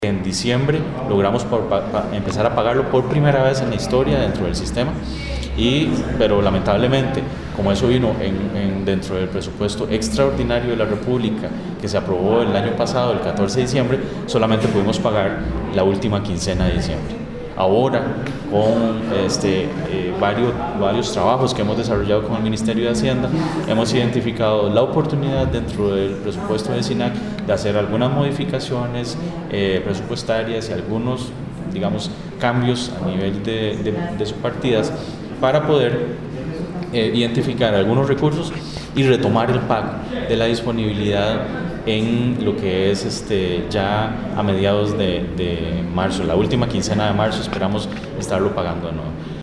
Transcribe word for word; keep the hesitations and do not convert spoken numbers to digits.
En diciembre logramos por, pa, pa, empezar a pagarlo por primera vez en la historia dentro del sistema, y, pero lamentablemente, como eso vino en, en, dentro del presupuesto extraordinario de la República que se aprobó el año pasado, el catorce de diciembre, solamente pudimos pagar la última quincena de diciembre. Ahora, con este, eh, varios, varios trabajos que hemos desarrollado con el Ministerio de Hacienda, hemos identificado la oportunidad dentro del presupuesto de SINAC de hacer algunas modificaciones eh, presupuestarias y algunos, digamos, cambios a nivel de, de, de sus partidas para poder eh, identificar algunos recursos y retomar el pago de la disponibilidad en lo que es este, ya a mediados de, de marzo, la última quincena de marzo esperamos estarlo pagando de nuevo.